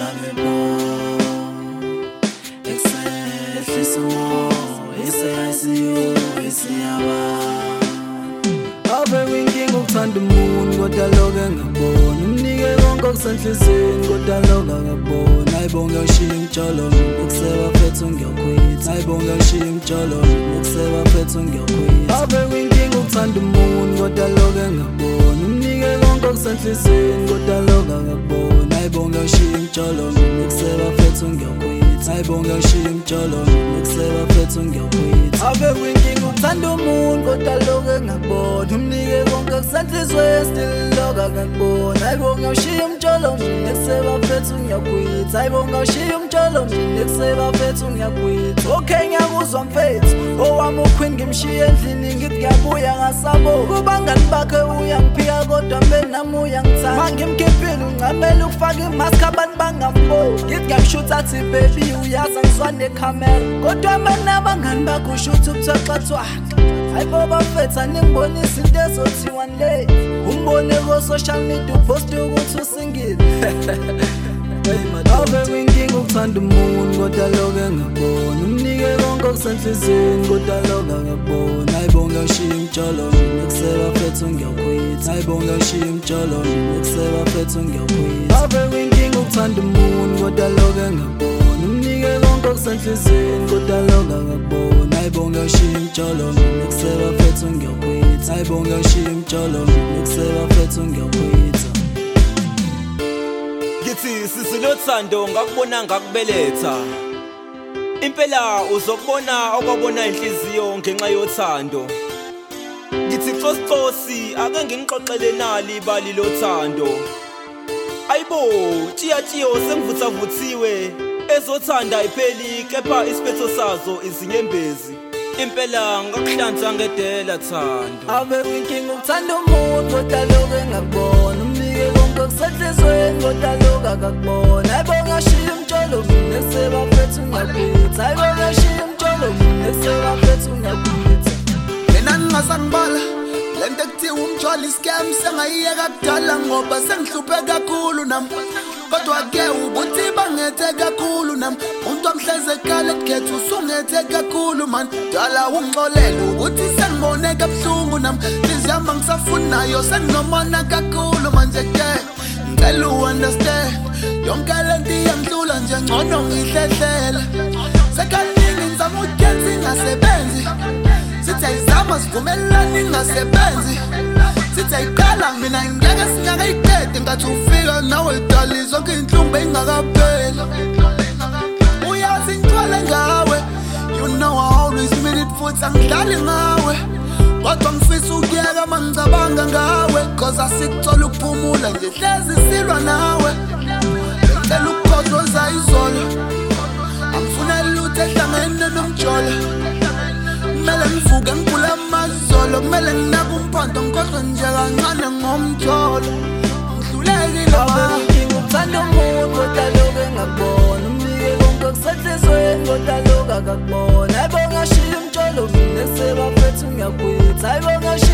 ngebo Excehlisa mo ICU isiyaba Ave winking ukuthanda umuntu kodwa lokho engaboni umnike konke okusenhlizweni kodwa lokho akaboni ayibonga ushiya imtsholo ukuseba phethu ngiyakhwitha ayibonga ushiya imtsholo ukuseba phethu ngiyakhwitha Ave winking ukuthanda umuntu kodwa lokho engaboni umnike konke okusenhlizweni kodwa lokho akaboni ayibonga ushiya imtsholo ukuseba phethu ngiyakhwitha ayibonga ushiya imtsholo ukuseba phethu ngiyakhwitha Ave winking ukuthanda umuntu kodwa lokho engaboni umnike konke okusenhlizweni still lokho akakuboni ayibonga ushiya imtsholo ukuseba phethu ngiyakhwitha ayibonga ushiya imtsholo ukuseba phethu ngiyakhwitha Okay ngiyakuzwa mfethu owami uqueen ngimshiya endlini ngithi ngiyabuya ngasabo kubangani bakhe uyangiphika kodwa benami uyangithanda mangimkhiphile uncamela ukufaka imask abantu bangamboni ngithi ngiyamshutha athi baby uyazi ngizwa necamera kodwa mina abangani bakho ushutha ubuthexathwa Hayibo bafethu aningibonisa into ezothiwa le umbone ko social media upost ukuthi usingile Ave winking ukuthanda umuntu kodwa lokho engaboni umnike konke okusenhlizweni kodwa lokho akaboni ayibonga ushiya imtsholo ukuseba phethu ngiyakhwitha ayibonga ushiya imtsholo ukuseba phethu ngiyakhwitha Ave winking ukuthanda umuntu kodwa lokho engaboni umnike konke okusenhlizweni kodwa lokho akaboni ayibonga ushiya imtsholo ukuseba phethu ngiyakhwitha ayibonga ushiya imtsholo ukuseba phethu ngiyakhwitha Ngithi sisilothando ngakubona ngakubeletha Impela uzokubona okwabona inhliziyo ngenxa yothando Ngithi xosiXosi ake ngingixoxele nali bali lothando Ayibo tshiyatshiyo sengivuthavuthiwe ezothanda ayipheli kepha isiphetho sazo izinyembezi Impela ngakuhlanza ngedela thando Ave winking ukuthanda umuntu kodwa lokho engakuboni umnike konke okusenhlizweni kodwa lokho akakuboni ayibonga ushiya imtsholo ukuseba phethu ngiyakhwitha ayibonga ushiya imtsholo ukuseba phethu ngiyakhwitha Mina ngingazangibala lento ekuthiwa umtsholo iscam sengayiyeka kudala ngoba sengihluphe kakhulu nami kodwa ke ubuthi bangethe kakhulu nami umuntu amhleze ekhala ekhethu usungethe kakhulu man dala ungixolela ukuthi sengibone kabuhlungu nami ngizama ngisafunayo senginomona kakhulu manje ke ngicela uunderstand yonke lento iyangidlula nje ngcono ngihlehlela sekaningi ngizama ukuyenza ingasebenzi sithi ayizama sivumelana ingasebenzi sithi ayiqala mina ngeke singakayiqede ngathi ufika nawe dali zonke inhlungu engakapheli uyazi ngithwele ngawe you know I always mean it futhi angidlali ngawe kodwa ngifisa ukuyeka mangicabanga ngawe cause asikuthola ukuphumula nje hlezi silwa nawe ngicela ukukhozoza izolo angifuna lutho ehlangene nomjolo Mele ngivuke ngibule amazolo Mele nginake umphando ngikhohlwe nje kancane ngomjolo Ngihlulekile Ukuthanda umuntu kodwa lokho engakuboni umnike konke okusenhlizweni kodwa lokho akakuboni ayibonga ushiya imtsholo ukuseba phethu ngiyakhwitha ayibonga